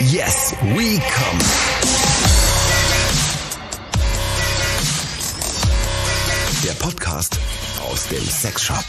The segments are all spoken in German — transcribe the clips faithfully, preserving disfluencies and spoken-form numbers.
Yes, we come. Der Podcast aus dem Sexshop.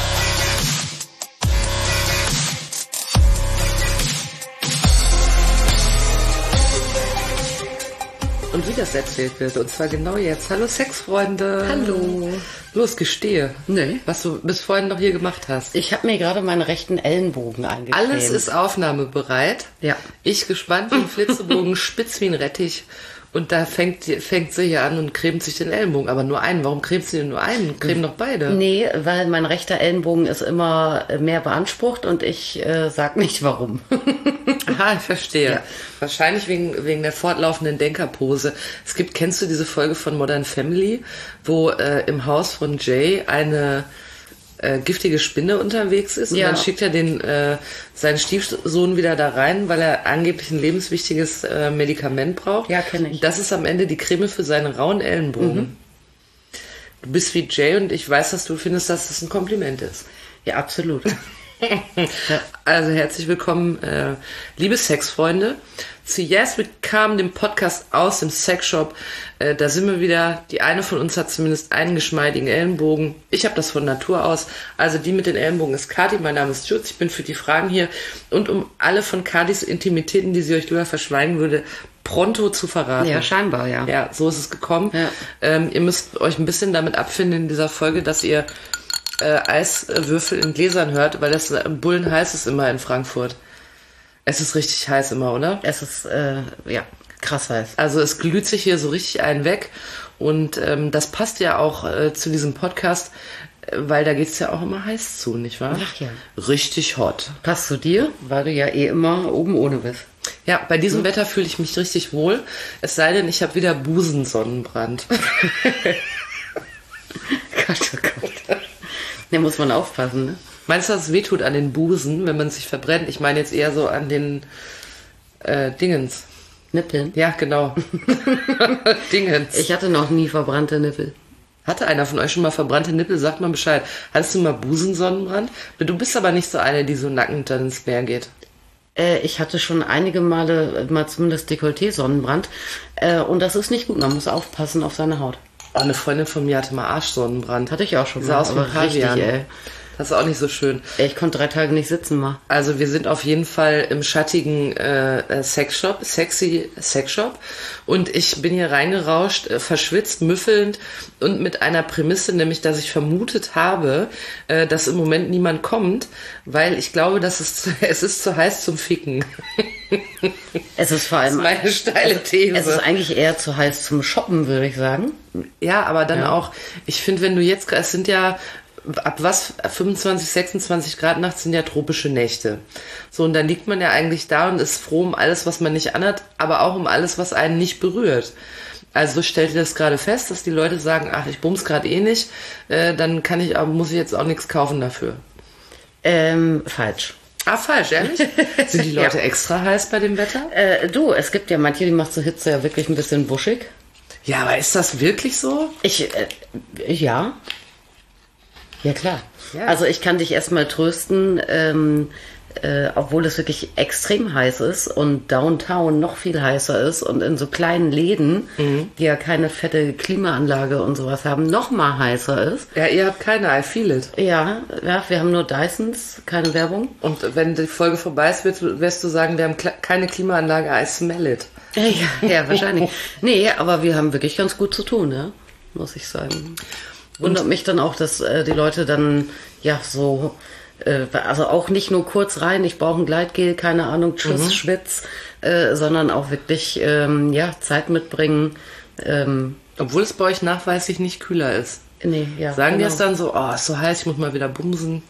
Und wie das erzählt wird, und zwar genau jetzt. Hallo Sexfreunde. Hallo. Los, gestehe. Nee. Was du bis vorhin noch hier gemacht hast. Ich habe mir gerade meinen rechten Ellenbogen eingecremt. Alles ist aufnahmebereit. Ja. Ich gespannt wie ein Flitzebogen, spitz wie ein Rettich. Und da fängt, fängt sie hier an und cremt sich den Ellenbogen. Aber nur einen. Warum cremt sie denn nur einen? Cremen doch beide. Nee, weil mein rechter Ellenbogen ist immer mehr beansprucht und ich äh, sag nicht warum. Aha, ich verstehe. Ja. Wahrscheinlich wegen, wegen der fortlaufenden Denkerpose. Es gibt, kennst du diese Folge von Modern Family, wo äh, im Haus von Jay eine äh, giftige Spinne unterwegs ist und Ja. dann schickt er den äh, seinen Stiefsohn wieder da rein, weil er angeblich ein lebenswichtiges äh, Medikament braucht. Ja, kenn ich. Das ist am Ende die Creme für seinen rauen Ellenbogen. Mhm. Du bist wie Jay und ich weiß, dass du findest, dass das ein Kompliment ist. Ja, absolut. Also herzlich willkommen, äh, liebe Sexfreunde, zu Yes We Come, dem Podcast aus dem Sexshop. Äh, da sind wir wieder. Die eine von uns hat zumindest einen geschmeidigen Ellenbogen. Ich habe das von Natur aus. Also die mit den Ellenbogen ist Kati. Mein Name ist Jutz. Ich bin für die Fragen hier. Und um alle von Katis Intimitäten, die sie euch lieber verschweigen würde, pronto zu verraten. Ja, scheinbar, ja. Ja, so ist es gekommen. Ja. Ähm, ihr müsst euch ein bisschen damit abfinden in dieser Folge, dass ihr Äh, Eiswürfel in Gläsern hört, weil das Bullen heiß ist immer in Frankfurt. Es ist richtig heiß immer, oder? Es ist, äh, ja, krass heiß. Also es glüht sich hier so richtig einen weg und ähm, das passt ja auch äh, zu diesem Podcast, äh, weil da geht's ja auch immer heiß zu, nicht wahr? Ach ja. Richtig hot. Passt zu dir, weil du ja eh immer oben ohne bist. Ja, bei diesem hm. Wetter fühle ich mich richtig wohl, es sei denn, ich habe wieder Busensonnenbrand. Gott, oh Gott. Da muss man aufpassen, ne? Meinst du, dass es wehtut an den Busen, wenn man sich verbrennt? Ich meine jetzt eher so an den äh, Dingens. Nippeln? Ja, genau. Dingens. Ich hatte noch nie verbrannte Nippel. Hatte einer von euch schon mal verbrannte Nippel? Sagt mal Bescheid. Hattest du mal Busensonnenbrand? Du bist aber nicht so eine, die so nackend dann ins Meer geht. Äh, ich hatte schon einige Male mal zumindest Dekolleté-Sonnenbrand. Äh, und das ist nicht gut. Man muss aufpassen auf seine Haut. Oh, eine Freundin von mir hatte mal Arschsonnenbrand. Hatte ich auch schon mal. Sah aus wie Pavian. Ey. Das ist auch nicht so schön. Ich konnte drei Tage nicht sitzen mal. Also wir sind auf jeden Fall im schattigen äh, Sexshop, sexy Sexshop. Und ich bin hier reingerauscht, äh, verschwitzt, müffelnd und mit einer Prämisse, nämlich, dass ich vermutet habe, äh, dass im Moment niemand kommt, weil ich glaube, dass es zu, es ist zu heiß zum Ficken. Es ist vor allem das ist meine steile These. Es ist eigentlich eher zu heiß zum Shoppen, würde ich sagen. Ja, aber dann ja. auch, ich finde, wenn du jetzt, es sind ja, ab was, fünfundzwanzig, sechsundzwanzig Grad nachts sind ja tropische Nächte. So, und dann liegt man ja eigentlich da und ist froh um alles, was man nicht anhat, aber auch um alles, was einen nicht berührt. Also stellt ihr das gerade fest, dass die Leute sagen, ach, ich bums gerade eh nicht, äh, dann kann ich, muss ich jetzt auch nichts kaufen dafür. Ähm, falsch. Ah, falsch, ehrlich? Sind die Leute ja. extra heiß bei dem Wetter? Äh, du, es gibt ja manche, die macht zur Hitze ja wirklich ein bisschen buschig. Ja, aber ist das wirklich so? Ich, äh, ja. Ja, klar. Ja. Also ich kann dich erstmal trösten, ähm, äh, obwohl es wirklich extrem heiß ist und Downtown noch viel heißer ist und in so kleinen Läden, mhm. die ja keine fette Klimaanlage und sowas haben, noch mal heißer ist. Ja, ihr habt keine, I feel it. Ja, ja, wir haben nur Dysons, keine Werbung. Und wenn die Folge vorbei ist, wirst du, wirst du sagen, wir haben kle- keine Klimaanlage, I smell it. Ja, ja, wahrscheinlich. Nee, aber wir haben wirklich ganz gut zu tun, ja, muss ich sagen. Wundert mich dann auch, dass äh, die Leute dann, ja, so, äh, also auch nicht nur kurz rein, ich brauche ein Gleitgel, keine Ahnung, tschüss, mhm. Schwitz, äh, sondern auch wirklich, ähm, ja, Zeit mitbringen. Ähm, Obwohl es bei euch nachweislich nicht kühler ist. Nee, ja. Sagen genau. die es dann so, oh, ist so heiß, ich muss mal wieder bumsen.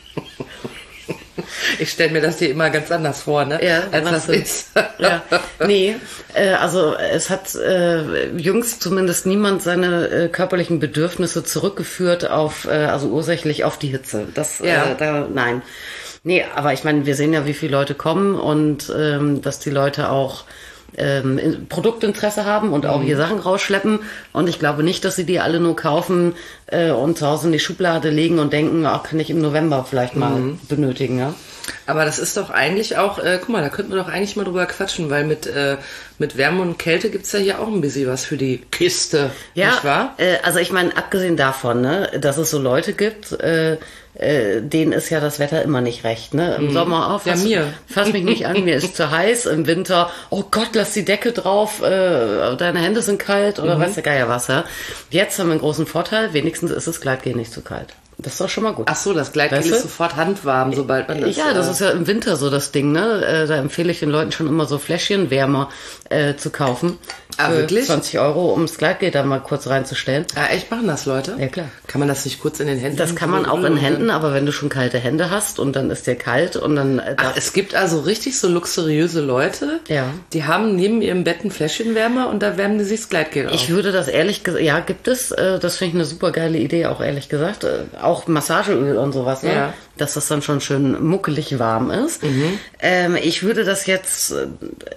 Ich stelle mir das hier immer ganz anders vor, ne? Ja, als das du? ist. Ja, nee, äh, also es hat äh, jüngst zumindest niemand seine äh, körperlichen Bedürfnisse zurückgeführt auf, äh, also ursächlich auf die Hitze. Das, ja. äh, da, nein. Nee, aber ich meine, wir sehen ja, wie viele Leute kommen und ähm, dass die Leute auch ähm, Produktinteresse haben und auch mhm. hier Sachen rausschleppen. Und ich glaube nicht, dass sie die alle nur kaufen äh, und zu Hause in die Schublade legen und denken, ach, kann ich im November vielleicht mal mhm. benötigen, ja. Aber das ist doch eigentlich auch, äh, guck mal, da könnten wir doch eigentlich mal drüber quatschen, weil mit, äh, mit Wärme und Kälte gibt's ja hier auch ein bisschen was für die Kiste, Ja, nicht wahr? äh, also ich meine, abgesehen davon, ne, dass es so Leute gibt, äh, äh, denen ist ja das Wetter immer nicht recht. Ne? Im Sommer, oh, fass, Ja, mir. fass mich nicht an, mir ist zu heiß. Im Winter, oh Gott, lass die Decke drauf, äh, deine Hände sind kalt oder weiß der Geier was. Ja? Jetzt haben wir einen großen Vorteil, wenigstens ist das Gleitgel nicht zu kalt. Das ist doch schon mal gut. Ach so, das Gleitgel Weißt du? ist sofort handwarm, sobald man das... Ja, das äh, ist ja im Winter so das Ding, ne? Äh, da empfehle ich den Leuten schon immer so Fläschchenwärmer äh, zu kaufen. Ah, für wirklich? zwanzig Euro, um das Gleitgel da mal kurz reinzustellen. Ah, echt, machen das Leute? Ja, klar. Kann man das nicht kurz in den Händen... Das kann man auch in Händen, aber wenn du schon kalte Hände hast und dann ist dir kalt und dann... Äh, Ach, darf- es gibt also richtig so luxuriöse Leute, Ja. die haben neben ihrem Bett einen Fläschchenwärmer und da wärmen die sich das Gleitgel auf. Ich würde das ehrlich gesagt, ja, gibt es, äh, das finde ich eine super geile Idee, auch ehrlich gesagt. Äh, auch Massageöl und sowas, ne? Ja. Dass das dann schon schön muckelig warm ist. Ähm, ich würde das jetzt äh,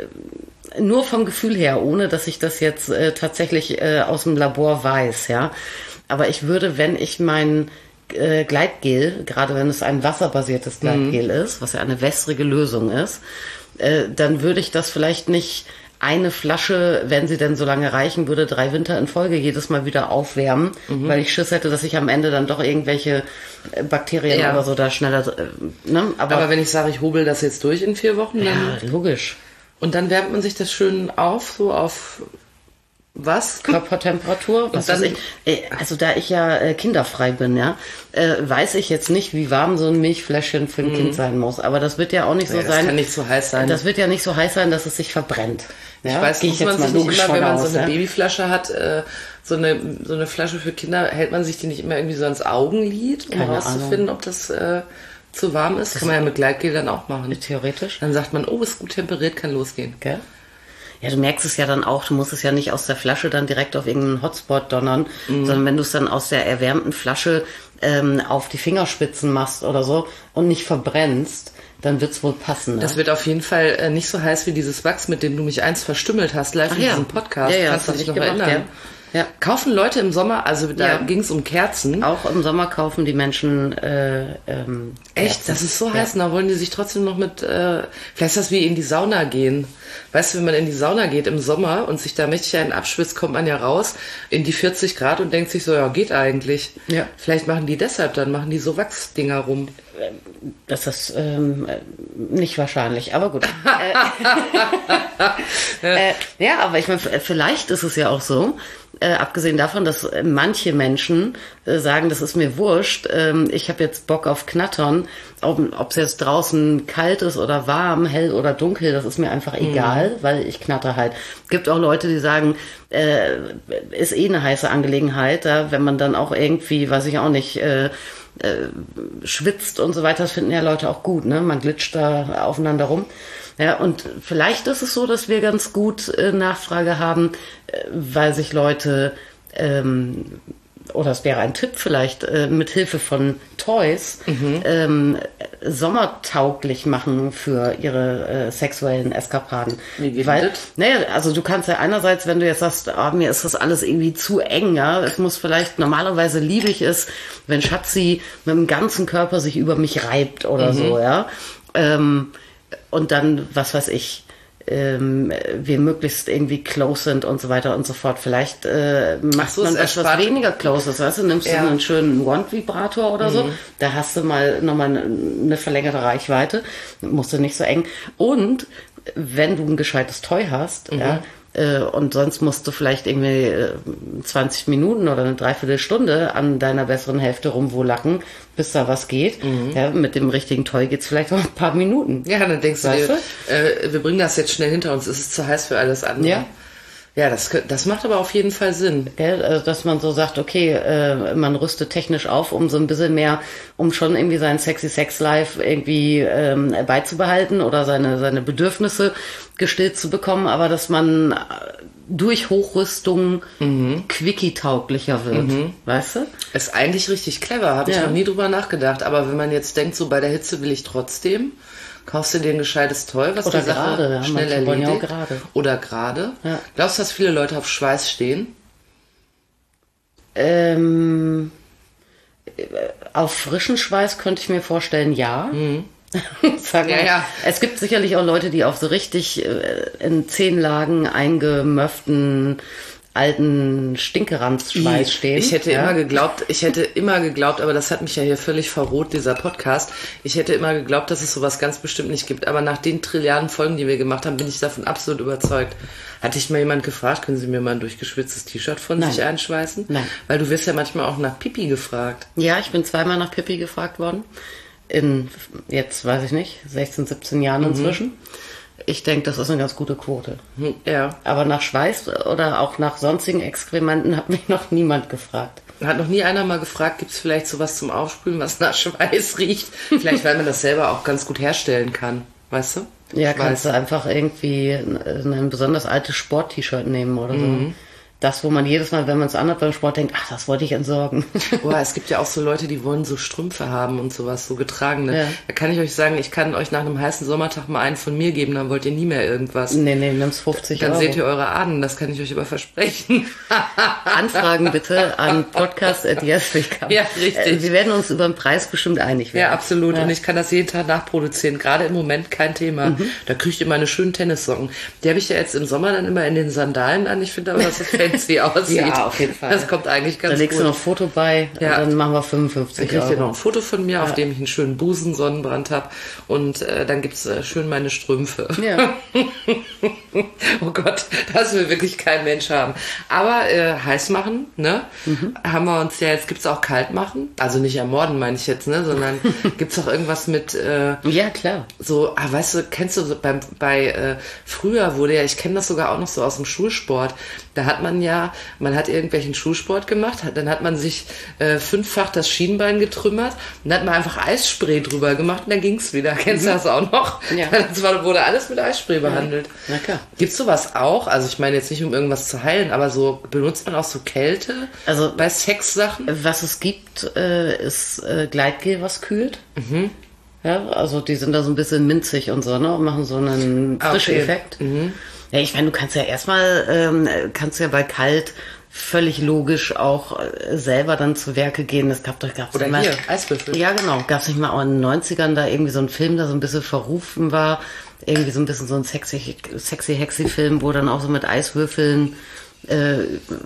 nur vom Gefühl her, ohne dass ich das jetzt äh, tatsächlich äh, aus dem Labor weiß, ja. Aber ich würde, wenn ich mein äh, Gleitgel, gerade wenn es ein wasserbasiertes Gleitgel ist, was ja eine wässrige Lösung ist, äh, dann würde ich das vielleicht nicht eine Flasche, wenn sie denn so lange reichen würde, drei Winter in Folge jedes Mal wieder aufwärmen, weil ich Schiss hätte, dass ich am Ende dann doch irgendwelche äh, Bakterien Ja. oder so da schneller, äh, ne? Aber, Aber wenn ich sage, ich hobel das jetzt durch in vier Wochen, dann, ja, logisch. und dann wärmt man sich das schön auf, so auf was? Körpertemperatur, was dann- weiß ich. Äh, Also da ich ja äh, kinderfrei bin, ja, äh, weiß ich jetzt nicht, wie warm so ein Milchfläschchen für ein Kind sein muss. Aber das wird ja auch nicht so Ja, das sein. kann nicht so heiß sein. Das wird ja nicht so heiß sein, dass es sich verbrennt. Ich ja? weiß, Gehe muss man sich nicht logisch immer, wenn von man aus, so eine ja? Babyflasche hat, äh, so eine so eine Flasche für Kinder, hält man sich die nicht immer irgendwie so ans Augenlid, um Keine herauszufinden, ob das äh, zu warm ist? Kann man ja mit Gleitgel dann auch machen. Theoretisch. Dann sagt man, oh, ist gut temperiert, kann losgehen. Gell? Ja, du merkst es ja dann auch, du musst es ja nicht aus der Flasche dann direkt auf irgendeinen Hotspot donnern, sondern wenn du es dann aus der erwärmten Flasche ähm, auf die Fingerspitzen machst oder so und nicht verbrennst, dann wird's wohl passen. Ne? Das wird auf jeden Fall äh, nicht so heiß wie dieses Wachs, mit dem du mich einst verstümmelt hast, live Ach in ja. diesem Podcast. Ja, ja, Kannst du das dich hab noch ich gemacht, erinnern? ja. Ja. Kaufen Leute im Sommer, also da Ja. ging es um Kerzen. Auch im Sommer kaufen die Menschen äh, ähm, Echt, das ist so Ja. heiß, und da wollen die sich trotzdem noch mit, äh, vielleicht ist das wie in die Sauna gehen. Weißt du, wenn man in die Sauna geht im Sommer und sich da mächtig einen abschwitzt, kommt man ja raus in die vierzig Grad und denkt sich so, ja, geht eigentlich. Ja. Vielleicht machen die deshalb, dann machen die so Wachsdinger rum. Das ist ähm, nicht wahrscheinlich, aber gut. äh, äh, ja, aber ich meine, vielleicht ist es ja auch so, äh, abgesehen davon, dass äh, manche Menschen äh, sagen, das ist mir wurscht, ähm, ich habe jetzt Bock auf Knattern, ob es jetzt draußen kalt ist oder warm, hell oder dunkel, das ist mir einfach egal, weil ich knatter halt. Gibt auch Leute, die sagen, äh, ist eh eine heiße Angelegenheit, ja, wenn man dann auch irgendwie, weiß ich auch nicht, äh, äh, schwitzt und so weiter, das finden ja Leute auch gut, ne? Man glitscht da aufeinander rum. Ja, und vielleicht ist es so, dass wir ganz gut äh, Nachfrage haben, äh, weil sich Leute, ähm, oder es wäre ein Tipp vielleicht, äh, mit Hilfe von Toys ähm, sommertauglich machen für ihre äh, sexuellen Eskapaden. Wie geht Weil, das? naja, also du kannst ja einerseits, wenn du jetzt sagst, ah, mir ist das alles irgendwie zu eng, ja, es muss vielleicht, normalerweise liebe ich es, wenn Schatzi mit dem ganzen Körper sich über mich reibt oder so, ja, ähm, und dann, was weiß ich, ähm, wir möglichst irgendwie close sind und so weiter und so fort. Vielleicht äh, macht so, man es was, was erspart- weniger close ist. Weißt du, nimmst Ja. du einen schönen Wand-Vibrator oder so, da hast du mal nochmal eine, eine verlängerte Reichweite, musst du nicht so eng. Und wenn du ein gescheites Toy hast, ja, äh, und sonst musst du vielleicht irgendwie äh, zwanzig Minuten oder eine Dreiviertelstunde an deiner besseren Hälfte rumwolacken, bis da was geht. Ja, mit dem richtigen Toy geht's vielleicht auch ein paar Minuten. Ja, dann denkst du Weißt dir, äh, wir bringen das jetzt schnell hinter uns, es ist zu heiß für alles andere. Ja. Ja, das, kö- das macht aber auf jeden Fall Sinn. Gell? Also, dass man so sagt, okay, äh, man rüstet technisch auf, um so ein bisschen mehr, um schon irgendwie sein sexy Sex Life irgendwie ähm, beizubehalten oder seine, seine Bedürfnisse gestillt zu bekommen, aber dass man äh, durch Hochrüstung quickie-tauglicher wird. Weißt du? Ist eigentlich richtig clever, habe ich Ja. noch nie drüber nachgedacht. Aber wenn man jetzt denkt, so bei der Hitze will ich trotzdem, kaufst du dir ein gescheites Toy, was Oder die Sache gerade, ja, schnell manche wollen ja erledigt. auch gerade. Oder gerade. Ja. Glaubst du, dass viele Leute auf Schweiß stehen? Ähm, auf frischen Schweiß könnte ich mir vorstellen, ja. Sagen wir. Ja, ja. Es gibt sicherlich auch Leute, die auf so richtig äh, in zehn Lagen eingemöfften alten Stinkeranzschweiß stehen. Ich hätte ja? immer geglaubt, ich hätte immer geglaubt, aber das hat mich ja hier völlig verroht, dieser Podcast. Ich hätte immer geglaubt, dass es sowas ganz bestimmt nicht gibt. Aber nach den Trilliarden Folgen, die wir gemacht haben, bin ich davon absolut überzeugt. Hatte ich mal jemand gefragt, können Sie mir mal ein durchgeschwitztes T-Shirt von Nein. sich einschweißen? Nein. Weil du wirst ja manchmal auch nach Pipi gefragt. Ja, ich bin zweimal nach Pipi gefragt worden. In, jetzt weiß ich nicht, sechzehn, siebzehn Jahren Mhm. inzwischen. Ich denke, das ist eine ganz gute Quote. Hm, ja. Aber nach Schweiß oder auch nach sonstigen Exkrementen hat mich noch niemand gefragt. Hat noch nie einer mal gefragt, gibt es vielleicht sowas zum Aufspülen, was nach Schweiß riecht? Vielleicht, weil man das selber auch ganz gut herstellen kann, weißt du? Ja, Schweiß. kannst du einfach irgendwie ein, ein besonders altes Sport-T-Shirt nehmen oder so. Mhm. Das, wo man jedes Mal, wenn man es anhat beim Sport, denkt, ach, das wollte ich entsorgen. Boah, es gibt ja auch so Leute, die wollen so Strümpfe haben und sowas, so getragene. Ja. Da kann ich euch sagen, ich kann euch nach einem heißen Sommertag mal einen von mir geben, dann wollt ihr nie mehr irgendwas. nee, nee, nimm's fünfzig Dann Euro. seht ihr eure Ahnen, das kann ich euch aber versprechen. Anfragen bitte an podcast at yes become. Ja, richtig. Wir werden uns über den Preis bestimmt einig werden. Ja, absolut. Ja. Und ich kann das jeden Tag nachproduzieren. Gerade im Moment kein Thema. Mhm. Da kriegt ihr meine schönen Tennissocken. Die habe ich ja jetzt im Sommer dann immer in den Sandalen an. Ich finde aber, dass das fancy aussieht. Ja, auf jeden Fall. Das kommt eigentlich ganz Da legst gut. du noch ein Foto bei, Ja. und dann machen wir Dann fünfundfünfzig kriegt ihr noch Euro. ein Foto von mir, auf dem ich einen schönen Busensonnenbrand habe. Und äh, dann gibt's äh, schön meine Strümpfe. Ja. Oh Gott, das will wirklich kein Mensch haben. Aber äh, heiß machen, ne? Mhm. Haben wir uns ja, jetzt gibt's auch kalt machen. Also nicht ermorden, meine ich jetzt, ne? Sondern gibt's auch irgendwas mit äh, Ja, klar. so, ah, weißt du, kennst du so beim, bei äh, früher wurde ja, ich kenne das sogar auch noch so aus dem Schulsport, da hat man ja, man hat irgendwelchen Schulsport gemacht, hat, dann hat man sich äh, fünffach das Schienbein getrümmert und dann hat man einfach Eisspray drüber gemacht und dann ging's wieder. Kennst du das auch noch? Ja. Das war, wurde alles mit Eisspray behandelt. Na klar. Gibt's sowas auch? Also ich meine jetzt nicht, um irgendwas zu heilen, aber so benutzt man auch so Kälte Also- bei Sexsachen? Was es gibt, äh, ist äh, Gleitgel, was kühlt. Mhm. Ja, also die sind da so ein bisschen minzig und so, ne? Und machen so einen Ah, frischen okay. Effekt. Ja, ich meine, du kannst ja erstmal, ähm, kannst ja bei kalt völlig logisch auch äh, selber dann zu Werke gehen. Es gab doch, gab's Oder immer, hier, Eiswürfel. Ja, genau. Gab es nicht mal auch in den neunzigern da irgendwie so einen Film, der so ein bisschen verrufen war. Irgendwie so ein bisschen so ein sexy, sexy Hexy-Film, wo dann auch so mit Eiswürfeln äh,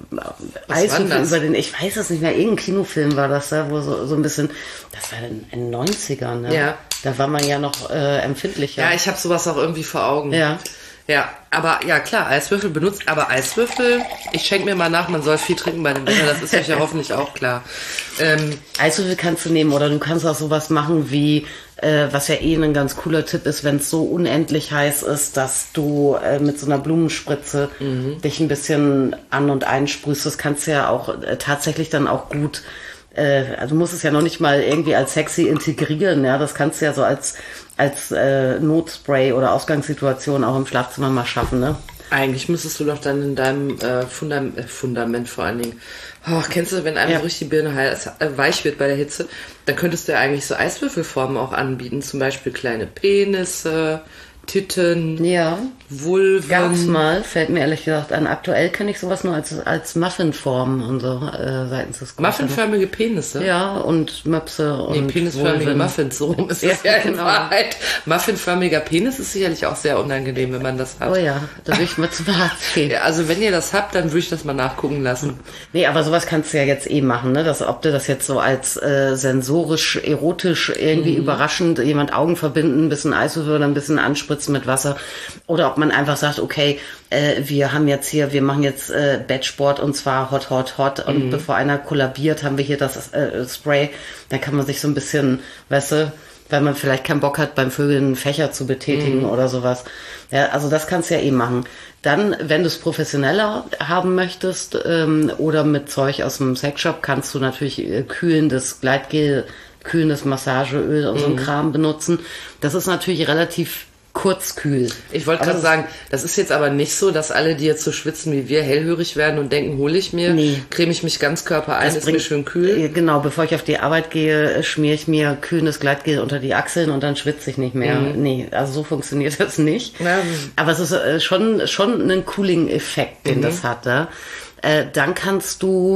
Eiswürfel das? über den, ich weiß es nicht mehr, irgendein Kinofilm war das da, wo so, so ein bisschen, das war in den neunzigern, ne? Ja. Da war man ja noch äh, empfindlicher. Ja, ich habe sowas auch irgendwie vor Augen. Ja. Ja, aber ja klar, Eiswürfel benutzt, aber Eiswürfel, ich schenke mir mal nach, man soll viel trinken bei dem Wetter, das ist euch ja hoffentlich auch klar. Ähm, Eiswürfel kannst du nehmen oder du kannst auch sowas machen wie, äh, was ja eh ein ganz cooler Tipp ist, wenn es so unendlich heiß ist, dass du äh, mit so einer Blumenspritze dich ein bisschen an- und einsprühst. Das kannst du ja auch äh, tatsächlich dann auch gut, äh, also du musst es ja noch nicht mal irgendwie als sexy integrieren, ja, das kannst du ja so als, als äh, Notspray oder Ausgangssituation auch im Schlafzimmer mal schaffen, ne? eigentlich müsstest du doch dann in deinem äh, Fundament, äh, Fundament vor allen Dingen, oh, kennst du, wenn einem Ja. so richtig die Birne heiß, äh, weich wird bei der Hitze, dann könntest du ja eigentlich so Eiswürfelformen auch anbieten, zum Beispiel kleine Penisse, Titten, Ja. Vulven. Gab's mal, fällt mir ehrlich gesagt an. Aktuell kenne ich sowas nur als, als Muffinform und so, äh, seitens des Muffinförmige Penisse? Ja, und Möpse und Nee, penisförmige Vulven. Muffins, so rum ist Ja, es ja in genau. Wahrheit. Muffinförmiger Penis ist sicherlich auch sehr unangenehm, wenn man das hat. Oh ja, da will ich mal zum Arzt gehen. Ja, also wenn ihr das habt, dann würde ich das mal nachgucken lassen. Nee, aber sowas kannst du ja jetzt eh machen, ne? Das, ob du das jetzt so als äh, sensorisch, erotisch irgendwie Mhm. überraschend, jemand Augen verbinden, ein bisschen Eiswürfel oder ein bisschen anspritzen mit Wasser. Oder ob man einfach sagt, okay, äh, wir haben jetzt hier, wir machen jetzt äh, Bettsport und zwar hot, hot, hot. Und Mhm. bevor einer kollabiert, haben wir hier das äh, Spray. Dann kann man sich so ein bisschen, weißt du, weil man vielleicht keinen Bock hat, beim Vögeln einen Fächer zu betätigen Mhm. oder sowas. Ja, also das kannst du ja eh machen. Dann, wenn du es professioneller haben möchtest ähm, oder mit Zeug aus dem Sexshop, kannst du natürlich äh, kühlendes Gleitgel, kühlendes Massageöl und so Mhm. ein Kram benutzen. Das ist natürlich relativ kurzkühl. Ich wollte Aber gerade das- sagen, das ist jetzt aber nicht so, dass alle, die jetzt so schwitzen wie wir, hellhörig werden und denken, hole ich mir, Nee. creme ich mich ganz Körper ein, Das ist mir bringt- schön kühl. äh, Genau, bevor ich auf die Arbeit gehe, schmiere ich mir kühlendes Gleitgel unter die Achseln und dann schwitze ich nicht mehr. Nee, also so funktioniert das nicht. Mhm. Ja. Aber es ist äh, schon, schon ein Cooling-Effekt, den Mhm. das hat. Ja? Äh, dann kannst du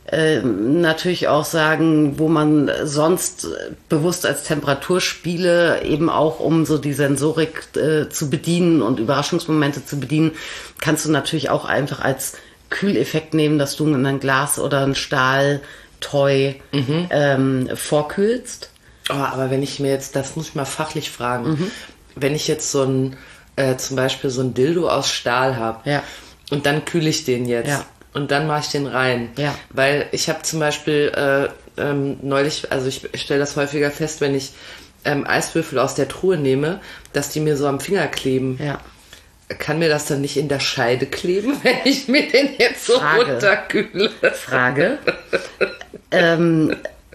äh, natürlich auch sagen, wo man sonst bewusst als Temperaturspiele eben auch, um so die Sensorik äh, zu bedienen und Überraschungsmomente zu bedienen, kannst du natürlich auch einfach als Kühleffekt nehmen, dass du in ein Glas oder ein Stahltoy mhm. ähm, vorkühlst. Oh, aber wenn ich mir jetzt, das muss ich mal fachlich fragen, mhm. wenn ich jetzt so ein, äh, zum Beispiel so ein Dildo aus Stahl habe ja. und dann kühle ich den jetzt ja. und dann mache ich den rein, ja. weil ich habe zum Beispiel äh, ähm, neulich, also ich stelle das häufiger fest, wenn ich ähm, Eiswürfel aus der Truhe nehme, dass die mir so am Finger kleben. Ja. Kann mir das dann nicht in der Scheide kleben, wenn ich mir den jetzt so Frage. runterkühle? Frage. ähm,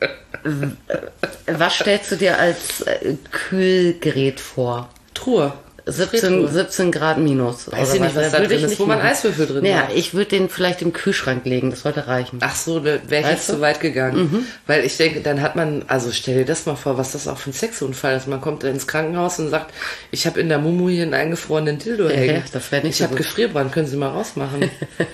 was stellst du dir als äh, Kühlgerät vor? Truhe. siebzehn, siebzehn Grad minus. Weiß ich nicht, was da drin ist, wo man Eiswürfel drin naja, hat. ich würde den vielleicht im Kühlschrank legen, das sollte reichen. Ach so, da wäre ich jetzt zu weit gegangen. Mhm. Weil ich denke, dann hat man, also stell dir das mal vor, was das auch für ein Sexunfall ist. Man kommt ins Krankenhaus und sagt, ich habe in der Mumu hier einen eingefrorenen Dildo hängen. Ja, das wäre nicht Ich so habe Gefrierbrand, können Sie mal rausmachen.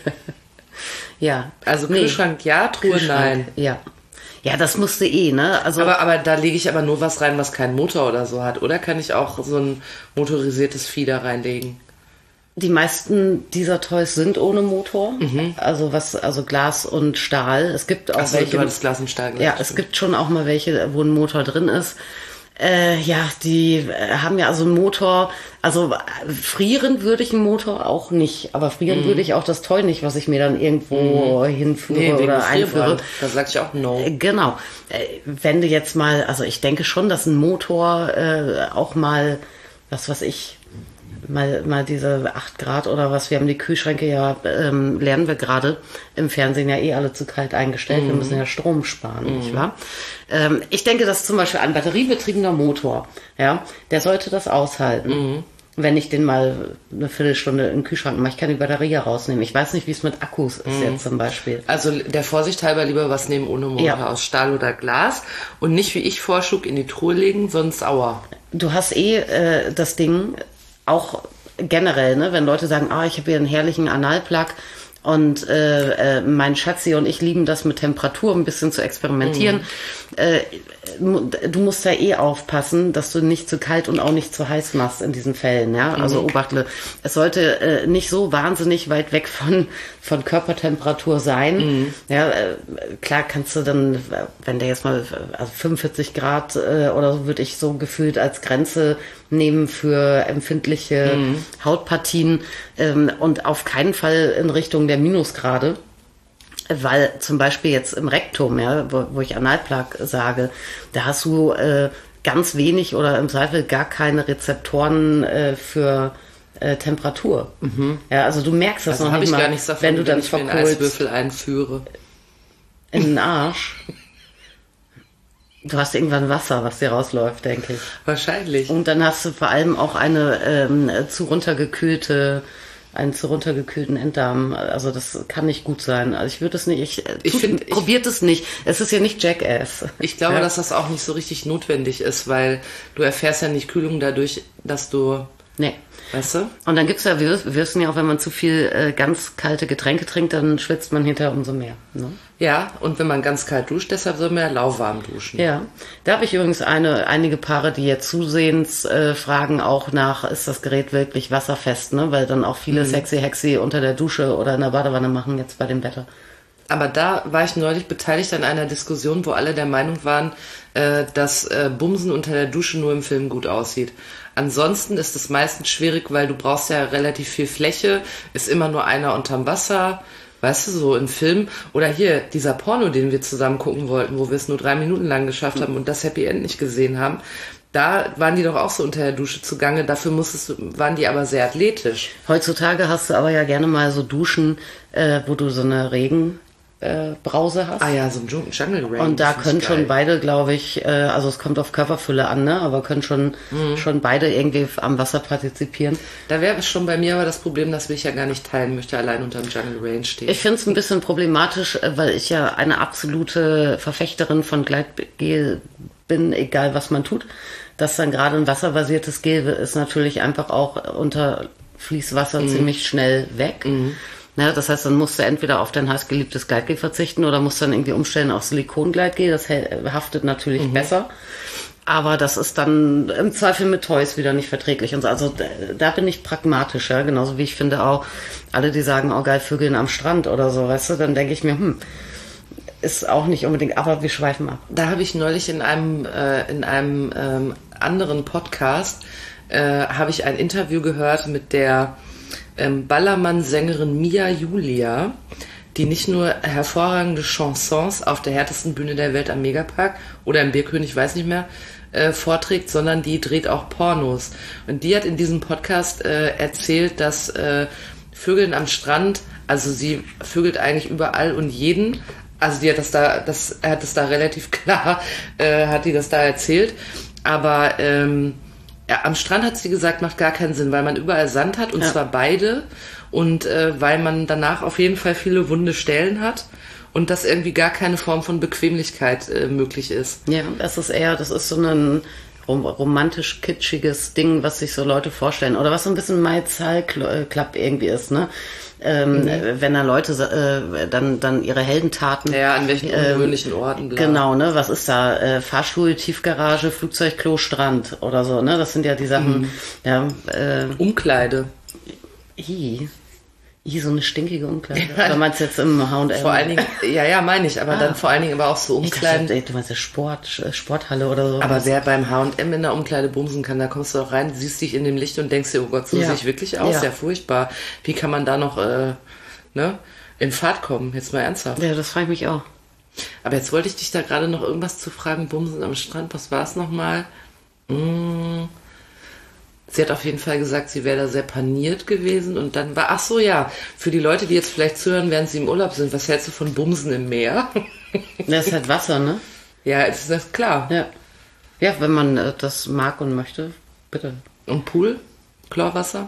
Ja. Also Kühlschrank nee. ja, Truhe Kühlschrank, nein. Ja. Ja, das musste eh, ne? Also aber, aber da lege ich aber nur was rein, was keinen Motor oder so hat. Oder kann ich auch so ein motorisiertes Vieh da reinlegen? Die meisten dieser Toys sind ohne Motor. Mhm. Also was, also Glas und Stahl. Es gibt auch Ach so, welche. du hattest Glas und Stahl gesagt. Ja, es gibt schon auch mal welche, wo ein Motor drin ist. Äh, ja, die äh, haben ja also einen Motor, also äh, frieren würde ich einen Motor auch nicht, aber frieren mm. würde ich auch das Toy nicht, was ich mir dann irgendwo mm. hinführe nee, oder einführe. Da sag ich auch no. Äh, genau. Äh, wenn du jetzt mal, also ich denke schon, dass ein Motor äh, auch mal, was weiß ich, mal, mal diese acht Grad oder was, wir haben die Kühlschränke ja, ähm, lernen wir gerade im Fernsehen ja eh alle zu kalt eingestellt, mm. wir müssen ja Strom sparen, mm. nicht wahr? Ähm, ich denke, dass zum Beispiel ein batteriebetriebener Motor, ja, der sollte das aushalten. Mm. Wenn ich den mal eine Viertelstunde in den Kühlschrank mache, ich kann die Batterie ja rausnehmen. Ich weiß nicht, wie es mit Akkus ist mm. jetzt zum Beispiel. Also der Vorsicht halber lieber was nehmen ohne Motor ja. aus Stahl oder Glas und nicht, wie ich vorschlug, in die Truhe legen, sonst aua. Du hast eh äh, das Ding, auch generell, ne, wenn Leute sagen, ah, ich habe hier einen herrlichen Analplug und äh, äh, mein Schatzi und ich lieben das mit Temperatur ein bisschen zu experimentieren. Mm. Äh, du musst da eh aufpassen, dass du nicht zu kalt und auch nicht zu heiß machst in diesen Fällen. Ja, also mm. obachtle. Es sollte äh, nicht so wahnsinnig weit weg von von Körpertemperatur sein. Mm. Ja, äh, klar kannst du dann, wenn der jetzt mal also fünfundvierzig Grad äh, oder so, würde ich so gefühlt als Grenze nehmen für empfindliche mm. Hautpartien ähm, und auf keinen Fall in Richtung der Minusgrade. Weil zum Beispiel jetzt im Rektum, ja, wo, wo ich Analplug sage, da hast du äh, ganz wenig oder im Zweifel gar keine Rezeptoren äh, für äh, Temperatur. Mhm. Ja, also du merkst das also noch nicht ich mal, gar nichts davon, wenn du dann wenn ich mir einen Eiswürfel einführe. In den Arsch. Du hast irgendwann Wasser, was dir rausläuft, denke ich. Wahrscheinlich. Und dann hast du vor allem auch eine ähm, zu runtergekühlte einen zu runtergekühlten Enddarm. Also das kann nicht gut sein. Also ich würde es nicht, ich, ich finde, probiert es nicht. Es ist ja nicht Jackass. Ich glaube, ja. dass das auch nicht so richtig notwendig ist, weil du erfährst ja nicht Kühlung dadurch, dass du... Nee. Weißt du? Und dann gibt's ja, wir wissen ja auch, wenn man zu viel äh, ganz kalte Getränke trinkt, dann schwitzt man hinterher umso mehr. Ne? Ja, und wenn man ganz kalt duscht, deshalb soll man ja lauwarm duschen. Ja, da habe ich übrigens eine, einige Paare, die jetzt zusehends äh, fragen auch nach, ist das Gerät wirklich wasserfest, ne? Weil dann auch viele mhm. sexy Hexy unter der Dusche oder in der Badewanne machen jetzt bei dem Wetter. Aber da war ich neulich beteiligt an einer Diskussion, wo alle der Meinung waren, äh, dass äh, Bumsen unter der Dusche nur im Film gut aussieht. Ansonsten ist es meistens schwierig, weil du brauchst ja relativ viel Fläche, ist immer nur einer unterm Wasser, weißt du, so im Film. Oder hier, dieser Porno, den wir zusammen gucken wollten, wo wir es nur drei Minuten lang geschafft haben und das Happy End nicht gesehen haben, da waren die doch auch so unter der Dusche zugange, dafür musstest du, waren die aber sehr athletisch. Heutzutage hast du aber ja gerne mal so Duschen, äh, wo du so eine Regen... Äh, Brause hast. Ah ja, so ein Jungle Rain. Und da können schon beide, glaube ich, äh, also es kommt auf Körperfülle an, ne? Aber können schon mhm. schon beide irgendwie am Wasser partizipieren. Da wäre es schon bei mir aber das Problem, dass ich ja gar nicht teilen möchte, allein unter dem Jungle Rain stehen. Ich finde es ein bisschen problematisch, weil ich ja eine absolute Verfechterin von Gleitgel bin, egal was man tut. Dass dann gerade ein wasserbasiertes Gel ist natürlich einfach auch unter Fließwasser mhm. ziemlich schnell weg. Mhm. Ne, das heißt, dann musst du entweder auf dein heißgeliebtes Gleitgel verzichten oder musst dann irgendwie umstellen auf Silikongleitgel. Das haftet natürlich mhm. besser. Aber das ist dann im Zweifel mit Toys wieder nicht verträglich. Und so. Also da bin ich pragmatisch, ja. Genauso wie ich finde auch, alle, die sagen, oh geil, Vögeln am Strand oder so, weißt du, dann denke ich mir, hm, ist auch nicht unbedingt, aber wir schweifen ab. Da habe ich neulich in einem, äh, in einem ähm, anderen Podcast, äh, habe ich ein Interview gehört mit der ähm, Ballermann-Sängerin Mia Julia, die nicht nur hervorragende Chansons auf der härtesten Bühne der Welt am Megapark oder im Bierkönig, weiß nicht mehr, äh, vorträgt, sondern die dreht auch Pornos. Und die hat in diesem Podcast äh, erzählt, dass äh, Vögeln am Strand, also sie vögelt eigentlich überall und jeden, also die hat das da, das hat das da relativ klar, äh, hat die das da erzählt, aber ähm, ja, am Strand hat sie gesagt, macht gar keinen Sinn, weil man überall Sand hat und ja. zwar beide. Und äh, weil man danach auf jeden Fall viele wunde Stellen hat und das irgendwie gar keine Form von Bequemlichkeit äh, möglich ist. Ja, das ist eher, das ist so ein rom- romantisch-kitschiges Ding, was sich so Leute vorstellen. Oder was so ein bisschen Maizal-Club irgendwie ist, ne? Ähm, mhm. Wenn da Leute äh, dann, dann ihre Heldentaten... Ja, an welchen ungewöhnlichen ähm, Orten. Bla. Genau, ne? Was ist da? Äh, Fahrstuhl, Tiefgarage, Flugzeug, Klo, Strand oder so, ne? Das sind ja die Sachen... Mhm. Ja, äh, Umkleide. I. I, so eine stinkige Umkleide. Oder meinst du jetzt im H und M? Vor allen Dingen, ja, ja, meine ich, aber ah. dann vor allen Dingen aber auch so Umkleiden. Ich dachte, du meinst ja Sport, Sporthalle oder so. Aber wer beim H und M in der Umkleide bumsen kann, da kommst du auch rein, siehst dich in dem Licht und denkst dir, oh Gott, so ja. sehe ich wirklich aus, ja. ja furchtbar. Wie kann man da noch, äh, ne, in Fahrt kommen? Jetzt mal ernsthaft. Ja, das frage ich mich auch. Aber jetzt wollte ich dich da gerade noch irgendwas zu fragen, bumsen am Strand, was war es nochmal? Mmh. Sie hat auf jeden Fall gesagt, sie wäre da sehr paniert gewesen und dann war, ach so, ja, für die Leute, die jetzt vielleicht zuhören, während sie im Urlaub sind, was hältst du von Bumsen im Meer? Das ist halt Wasser, ne? Ja, ist das klar. Ja, ja, wenn man äh, das mag und möchte, bitte. Und Pool? Chlorwasser?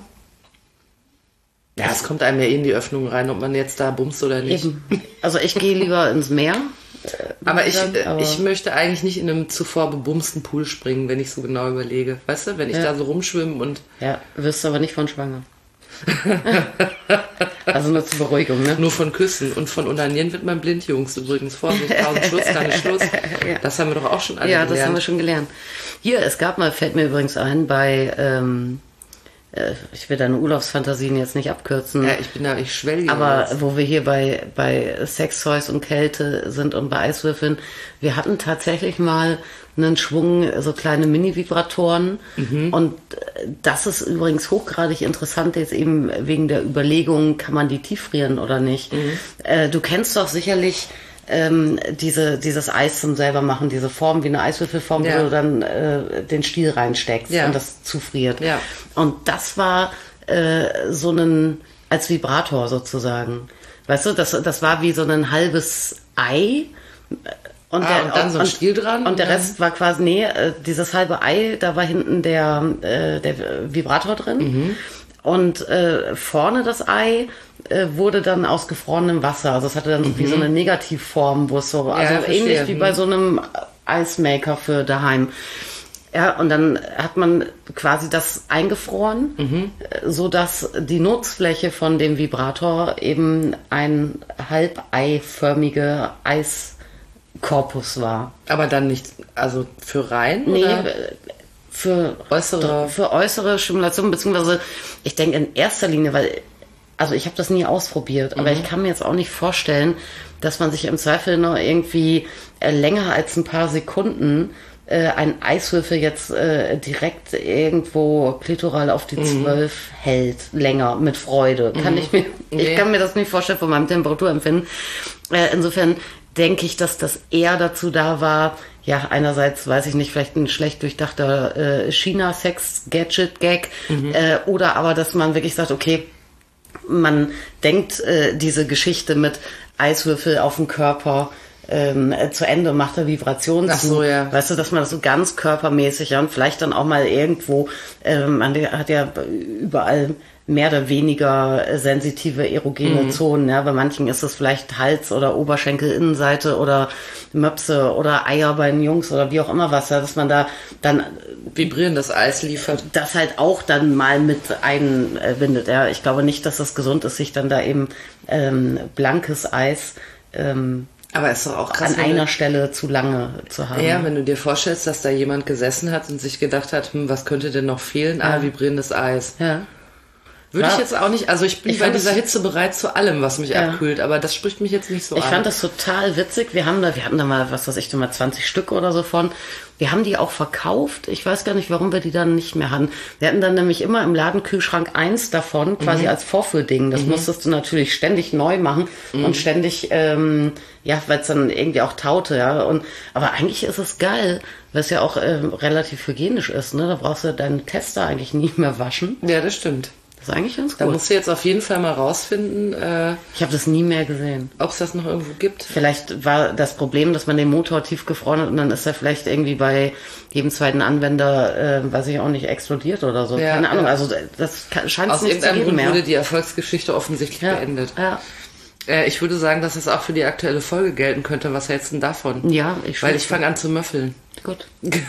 Ja, es kommt einem ja eh in die Öffnung rein, ob man jetzt da bumst oder nicht. Eben. Also ich gehe lieber ins Meer. Aber ich, aber ich möchte eigentlich nicht in einem zuvor bebumsten Pool springen, wenn ich so genau überlege. Weißt du, wenn ich ja. da so rumschwimme und... Ja, wirst du aber nicht von schwanger. Also nur zur Beruhigung, ne? Nur von Küssen. Und von Unanieren wird man blind, Jungs. Übrigens, Vorsicht, tausend Schluss, keine Schluss. Ja. Das haben wir doch auch schon alle ja, gelernt. Ja, das haben wir schon gelernt. Hier, es gab mal, fällt mir übrigens ein, bei... Ähm, ich will deine Urlaubsfantasien jetzt nicht abkürzen. Ja, ich bin da, ich schwelge. Aber jetzt. Wo wir hier bei, bei Sextoys und Kälte sind und bei Eiswürfeln, wir hatten tatsächlich mal einen Schwung, so kleine Mini-Vibratoren. Mhm. Und das ist übrigens hochgradig interessant, jetzt eben wegen der Überlegung, kann man die tieffrieren oder nicht. Mhm. Äh, du kennst doch sicherlich ähm, diese, dieses Eis zum selber machen, diese Form wie eine Eiswürfelform, ja. wo du dann äh, den Stiel reinsteckst ja. und das zufriert. Ja. Und das war äh, so ein, als Vibrator sozusagen. Weißt du, das, das war wie so ein halbes Ei. Und, ah, der, und dann so ein Stiel dran? Und der Rest war quasi, nee, äh, dieses halbe Ei, da war hinten der, äh, der Vibrator drin. Mhm. Und äh, vorne das Ei äh, wurde dann aus gefrorenem Wasser. Also es hatte dann mhm. wie so eine Negativform, wo es so, also ja, ähnlich wie bei so einem Eismaker für daheim. Ja, und dann hat man quasi das eingefroren, mhm. so dass die Nutzfläche von dem Vibrator eben ein halbeiförmige Eiskorpus war. Aber dann nicht, also für rein? Nee, oder? Für äußere, für äußere Stimulation, beziehungsweise ich denke in erster Linie, weil, also ich habe das nie ausprobiert, aber mhm. ich kann mir jetzt auch nicht vorstellen, dass man sich im Zweifel noch irgendwie äh, länger als ein paar Sekunden äh, einen Eiswürfel jetzt äh, direkt irgendwo klitoral auf die zwölf mhm. hält, länger, mit Freude. Mhm. Kann ich mir, okay. ich kann mir das nicht vorstellen von meinem Temperaturempfinden. Äh, insofern denke ich, dass das eher dazu da war, ja, einerseits, weiß ich nicht, vielleicht ein schlecht durchdachter äh, China-Sex-Gadget-Gag mhm. äh, oder aber, dass man wirklich sagt, okay, man denkt äh, diese Geschichte mit Eiswürfel auf dem Körper ähm, zu Ende macht er Vibration Ach zu. so, ja. Weißt du, dass man das so ganz körpermäßig, ja, und vielleicht dann auch mal irgendwo, ähm, man hat ja überall mehr oder weniger sensitive erogene mhm. Zonen. Ja, bei manchen ist es vielleicht Hals oder Oberschenkel, Innenseite oder Möpse oder Eier bei den Jungs oder wie auch immer was, ja, dass man da dann vibrierendes Eis liefert. Das halt auch dann mal mit einbindet. Ja, ich glaube nicht, dass es gesund ist, sich dann da eben ähm, blankes Eis ähm, aber ist doch auch krass, an einer Stelle zu lange zu haben. Ja, wenn du dir vorstellst, dass da jemand gesessen hat und sich gedacht hat, hm, was könnte denn noch fehlen? Ja. Ah, vibrierendes Eis. Ja. Würde ja. ich jetzt auch nicht, also ich bin ich bei dieser das, Hitze bereit zu allem, was mich ja. abkühlt, aber das spricht mich jetzt nicht so ich an. Ich fand das total witzig. Wir haben da, wir hatten da mal, was weiß ich, da mal zwanzig Stück oder so von. Wir haben die auch verkauft. Ich weiß gar nicht, warum wir die dann nicht mehr hatten. Wir hatten dann nämlich immer im Ladenkühlschrank eins davon, quasi mhm. als Vorführding. Das mhm. musstest du natürlich ständig neu machen mhm. und ständig, ähm, ja, weil es dann irgendwie auch taute, ja. Und, aber eigentlich ist es geil, weil es ja auch ähm, relativ hygienisch ist, ne? Da brauchst du deinen Tester eigentlich nie mehr waschen. Ja, das stimmt. Das ist eigentlich ganz gut. Da musst du jetzt auf jeden Fall mal rausfinden. Äh, ich habe das nie mehr gesehen. Ob es das noch irgendwo gibt. Vielleicht war das Problem, dass man den Motor tiefgefroren hat und dann ist er vielleicht irgendwie bei jedem zweiten Anwender, äh, weiß ich auch nicht, explodiert oder so. Ja, Keine Ahnung, ja. also das scheint es Aus nicht zu irgendeinem geben Grund mehr. wurde die Erfolgsgeschichte offensichtlich ja, beendet. Ja. Äh, ich würde sagen, dass es auch für die aktuelle Folge gelten könnte. Was hältst du denn davon? Ja, ich Weil ich fange an zu müffeln. Gut.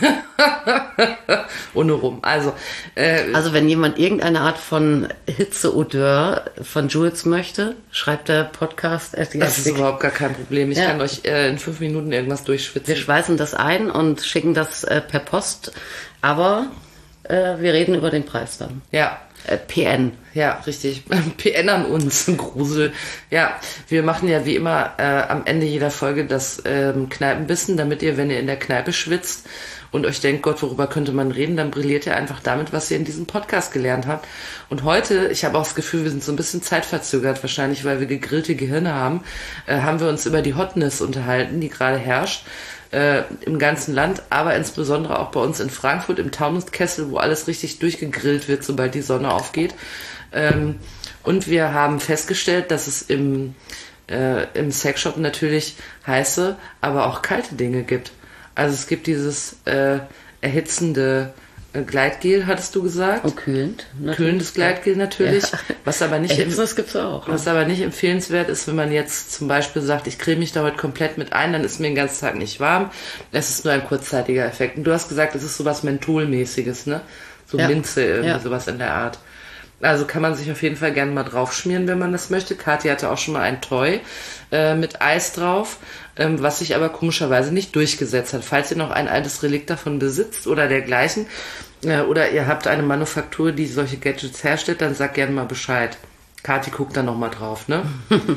Ohne rum. Also, äh, also wenn jemand irgendeine Art von Hitzeodeur von Jules möchte, schreibt der Podcast. Das ist überhaupt gar kein Problem. Ich ja. kann euch äh, in fünf Minuten irgendwas durchschwitzen. Wir schweißen das ein und schicken das äh, per Post. Aber äh, wir reden über den Preis dann. Ja. Äh, P N. Ja, richtig. P N an uns. Grusel. Ja, wir machen ja wie immer äh, am Ende jeder Folge das ähm, Kneipenbissen, damit ihr, wenn ihr in der Kneipe schwitzt und euch denkt, Gott, worüber könnte man reden, dann brilliert ihr einfach damit, was ihr in diesem Podcast gelernt habt. Und heute, ich habe auch das Gefühl, wir sind so ein bisschen zeitverzögert, wahrscheinlich, weil wir gegrillte Gehirne haben, äh, haben wir uns über die Hotness unterhalten, die gerade herrscht. Äh, im ganzen Land, aber insbesondere auch bei uns in Frankfurt im Taunuskessel, wo alles richtig durchgegrillt wird, sobald die Sonne aufgeht. Ähm, und wir haben festgestellt, dass es im, äh, im Sexshop natürlich heiße, aber auch kalte Dinge gibt. Also es gibt dieses äh, erhitzende Gleitgel, hattest du gesagt? Und kühlend. Natürlich. Kühlendes Gleitgel natürlich. Ja. Was aber nicht, im, das gibt's auch, was aber nicht empfehlenswert ist, wenn man jetzt zum Beispiel sagt, ich creme mich da heute komplett mit ein, dann ist mir den ganzen Tag nicht warm. Es ist nur ein kurzzeitiger Effekt. Und du hast gesagt, es ist sowas Mentholmäßiges, ne? So ja. Minze, irgendwie ja. sowas in der Art. Also kann man sich auf jeden Fall gerne mal drauf schmieren, wenn man das möchte. Kathi hatte auch schon mal ein Toy äh, mit Eis drauf, ähm, was sich aber komischerweise nicht durchgesetzt hat. Falls ihr noch ein altes Relikt davon besitzt oder dergleichen, äh, oder ihr habt eine Manufaktur, die solche Gadgets herstellt, dann sagt gerne mal Bescheid. Kathi guckt da noch mal drauf, ne?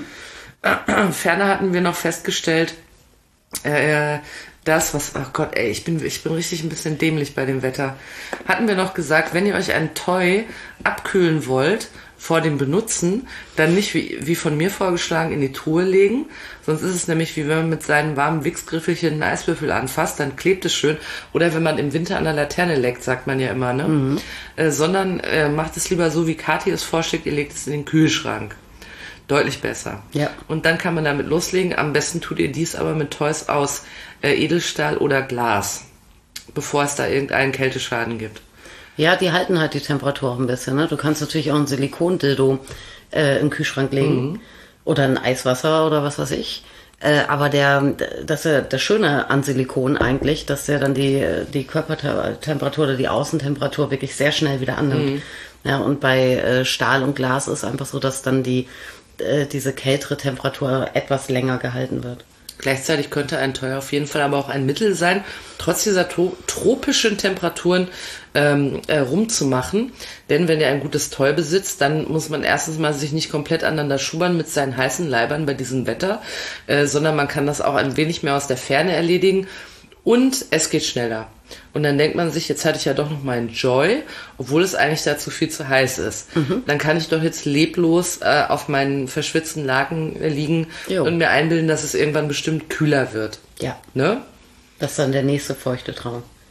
Ferner hatten wir noch festgestellt, äh, das, was, ach Gott, ey, ich bin, ich bin richtig ein bisschen dämlich bei dem Wetter. Hatten wir noch gesagt, wenn ihr euch ein Toy abkühlen wollt vor dem Benutzen, dann nicht wie, wie von mir vorgeschlagen in die Truhe legen. Sonst ist es nämlich wie wenn man mit seinen warmen Wichsgriffelchen einen Eiswürfel anfasst, dann klebt es schön. Oder wenn man im Winter an der Laterne leckt, sagt man ja immer, ne? Mhm. Äh, sondern äh, macht es lieber so, wie Kathi es vorschlägt, ihr legt es in den Kühlschrank. Deutlich besser. Ja. Und dann kann man damit loslegen. Am besten tut ihr dies aber mit Toys aus äh, Edelstahl oder Glas, bevor es da irgendeinen Kälteschaden gibt. Ja, die halten halt die Temperatur auch ein bisschen. Ne? Du kannst natürlich auch ein Silikondildo äh, in den Kühlschrank legen mhm. oder ein Eiswasser oder was weiß ich. Äh, aber der, das ist ja das Schöne an Silikon eigentlich, dass der dann die, die Körpertemperatur oder die Außentemperatur wirklich sehr schnell wieder annimmt. Mhm. Ja, und bei äh, Stahl und Glas ist einfach so, dass dann die äh, diese kältere Temperatur etwas länger gehalten wird. Gleichzeitig könnte ein Toy auf jeden Fall aber auch ein Mittel sein, trotz dieser to- tropischen Temperaturen ähm, äh, rumzumachen. Denn wenn ihr ein gutes Toy besitzt, dann muss man erstens mal sich nicht komplett aneinander schubbern mit seinen heißen Leibern bei diesem Wetter, äh, sondern man kann das auch ein wenig mehr aus der Ferne erledigen und es geht schneller. Und dann denkt man sich, jetzt hatte ich ja doch noch meinen Joy, obwohl es eigentlich dazu viel zu heiß ist. Mhm. Dann kann ich doch jetzt leblos äh, auf meinen verschwitzten Laken äh, liegen jo. und mir einbilden, dass es irgendwann bestimmt kühler wird. Ja. Ne? Das ist dann der nächste feuchte Traum.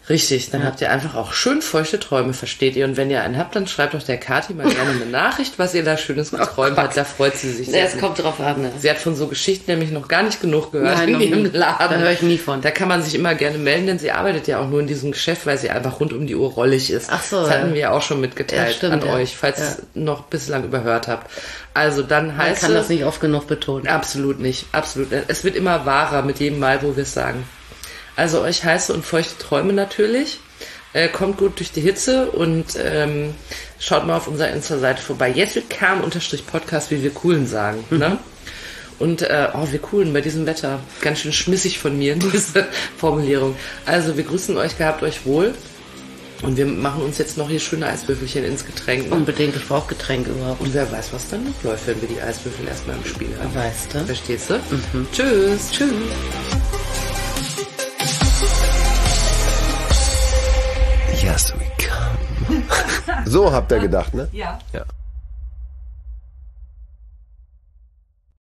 Richtig, dann ja. habt ihr einfach auch schön feuchte Träume, versteht ihr? Und wenn ihr einen habt, dann schreibt doch der Kathi mal gerne eine Nachricht, was ihr da Schönes geträumt habt. Da freut sie sich sehr. Es kommt drauf an. Ne? Sie hat von so Geschichten nämlich noch gar nicht genug gehört. Nein, in ihrem Laden. Da höre ich nie von. Da kann man sich immer gerne melden, denn sie arbeitet ja auch nur in diesem Geschäft, weil sie einfach rund um die Uhr rollig ist. Ach so. Das hatten wir ja auch schon mitgeteilt ja, stimmt, an ja. euch, falls ihr ja. noch bislang überhört habt. Also dann heißt es... Man kann das nicht oft genug betonen. Absolut nicht, absolut. Es wird immer wahrer mit jedem Mal, wo wir es sagen. Also euch heiße und feuchte Träume natürlich. Äh, kommt gut durch die Hitze und ähm, schaut mal auf unserer Insta-Seite vorbei. Jetzt wird Kam-Podcast, wie wir Coolen sagen. Mhm. Ne? Und äh, oh, wir Coolen bei diesem Wetter. Ganz schön schmissig von mir, diese Formulierung. Also wir grüßen euch, gehabt euch wohl. Und wir machen uns jetzt noch hier schöne Eiswürfelchen ins Getränk. Ne? Unbedingt, ich brauche Getränk überhaupt. Und wer weiß, was dann noch läuft, wenn wir die Eiswürfel erstmal im Spiel haben. Weißt du? Verstehst du? Mhm. Tschüss. Tschüss. Yes, we come. So habt ihr gedacht, ne? Ja. Ja.